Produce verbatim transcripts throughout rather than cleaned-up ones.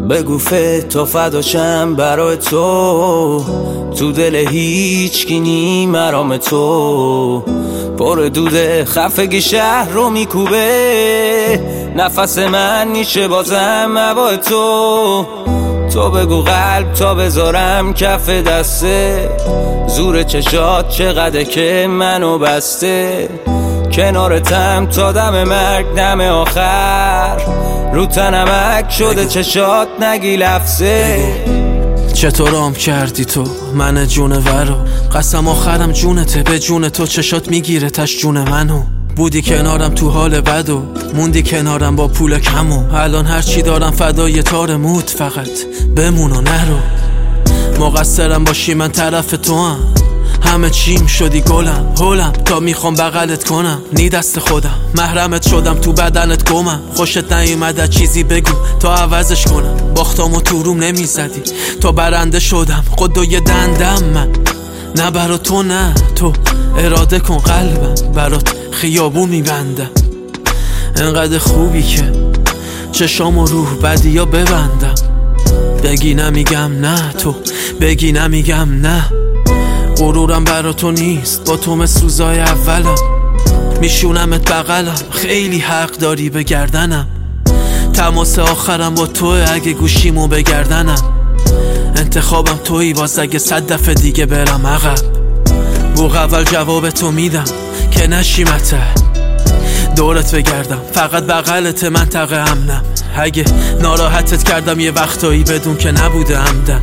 بگو فتا فداشم برای تو، تو دل هیچ کی نی مرام تو. پر دوده خفگی شهر رو میکوبه، نفس من نیشه بازم هوای تو. تو بگو قلب تا بذارم کف دسته، زور چشات چقدر که منو بسته. کنارتم تا دم مرگ دم آخر، رو تنمک شده چشات نگی لفظه. چطور آم کردی تو من جونورو، قسم آخرم جونته، به جون تو چشات میگیره تش جون منو. بودی کنارم تو حال بد و موندی کنارم با پول کمو. الان هرچی دارم فدای تار موت، فقط بمون و نرو. مقصرم باشی من طرف تو هم، همه چیم شدی گلم هولم تا میخوام بغلت کنم. نی دست خودم محرمت شدم تو بدنت گمم. خوشت نیومده چیزی بگو تا عوضش کنم. باختامو تو روم نمیزدی تا برنده شدم. خودوی دندم من نه برا تو، نه تو اراده کن قلبم برات خیابو میبندم. انقدر خوبی که چشام و روح بدی یا ببندم. بگی نمیگم نه، تو بگی نمیگم نه. غرورم برا تو نیست، با تو مثل روزای اولم. میشونمت بغلم، خیلی حق داری به گردنم. تماس آخرم با توه اگه گوشیمو بگردنم. انتخابم تویی باز اگه صد دفعه دیگه برم عقب. بوق اول جواب تو میدم که نشیمته دورت بگردم. فقط بغلت منطقه امنم. اگه ناراحتت کردم یه وقتایی بدون که نبوده عمدن.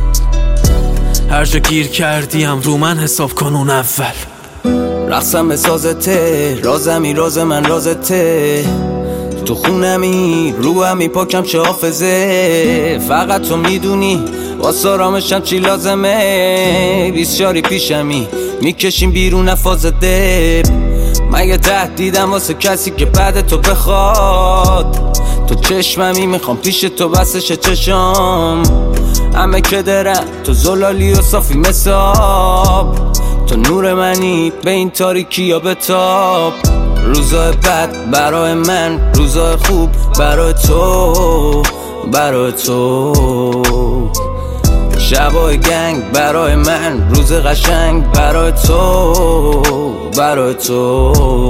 هر جا گیر کردیم رو من حساب کن اون اول. رقصم به سازته، رازمی راز من رازته. تو خونمی رو همی پاکم چه حافظه. فقط تو میدونی واسه آرامشم چی لازمه. بیسیاری پیشمی میکشیم بیرون نفاز دب. مگه تهدیدم واسه کسی که بعد تو بخواد. تو چشممی میخوام پیش تو بسش چشام. همه که درم تو زلالی و صافی مساب. تو نور منی به این تاریکی یا بتاب. روزای بد برای من، روزای خوب برای تو، برای تو. شبای گنگ برای من، روز قشنگ برای تو، برای تو.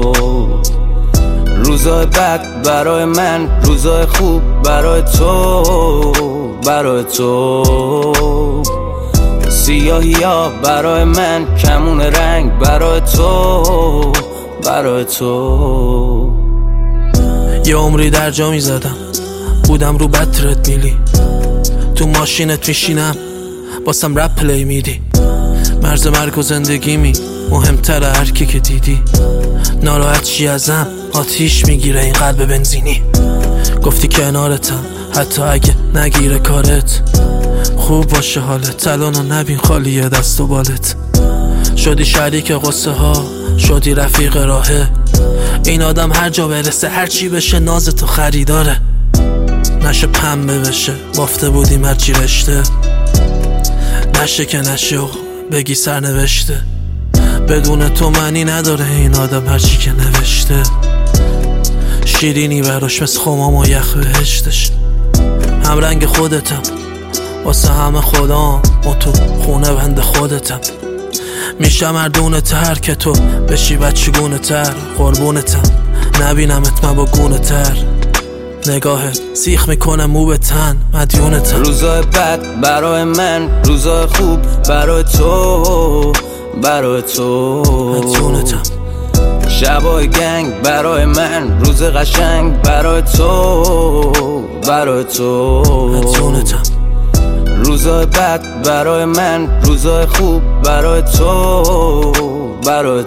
روزای بد برای من، روزای خوب برای تو، برای تو. سیاهی ها برای من، کمون رنگ برای تو، برای تو. یه عمری در جا میزدم، بودم رو بطرت میلی. تو ماشینت میشینم باسم رپ پلی میدی. مرز مرگ و زندگی می مهمتره هر کی که دیدی. ناراحت چی ازم آتیش میگیره این قلب بنزینی. گفتی کنارتم حتی اگه نگیره کارت. خوب باشه حالت الانو نبین خالیه دست و بالت. شدی شریک قصه ها، شدی رفیق راهه. این آدم هر جا برسه هر چی بشه ناز تو خریداره. نشه پنبه بشه بافته بودیم هرچی رشته. نشه که نشه و بگی سرنوشته. بدون تو معنی نداره این آدم هرچی که نوشته. شیرینی براش مثل خمام و یخ بهشتش. هم رنگ خودتم واسه همه خدام و تو خونه بند خودتم. میشم مردونه تر که تو بشی بچگونه تر. قربونتم نبینمت من با گونه تر. نگاهت سیخ میکنه مو به تن مدیونتم. روزای بد برای من، روزای خوب برای تو، برای تو. مدیونتم. شبای گنگ برای من، روز قشنگ برای تو، برای تو. مدیونتم. روزای بد برای من، روزای خوب برای تو، برای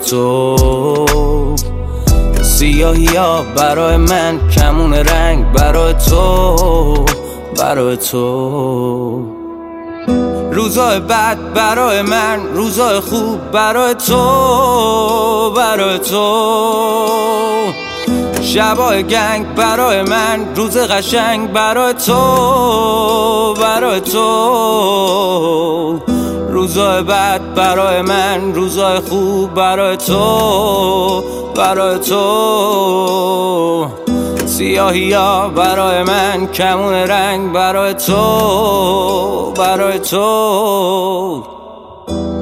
تو. سیاهی ها برای من، کمون رنگ برای تو، برای تو. روزای بد برای من، روزای خوب برای تو، برای تو. شبای گنگ برای من، روز قشنگ برای تو، برای تو. روزای بد برای من، روزای خوب برای تو، برای تو. سیاهی ها برای من کمون رنگ برای تو، برای تو